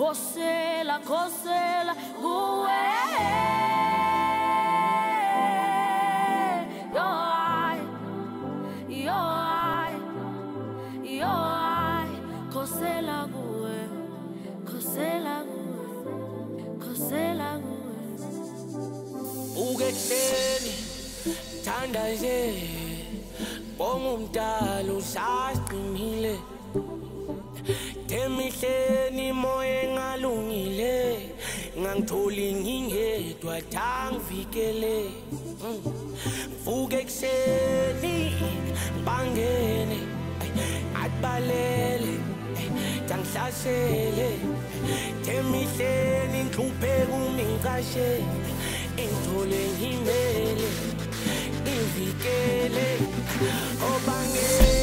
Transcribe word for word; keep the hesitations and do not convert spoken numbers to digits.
Khosela, khosela, kuwe. Yo, I, yo, I, yo, I. Khosela kuwe, khosela kuwe, khosela kuwe. Ukekuseni, thanda nje, bonga umdala usaqinile. Emihleni moya engalungile ngangitholi ngingedwa thangivikele mvuke ekseni bangene atbalele tangihlasele emihleni ngihlupheka umingcashe engithole ngimele ngivikele obangene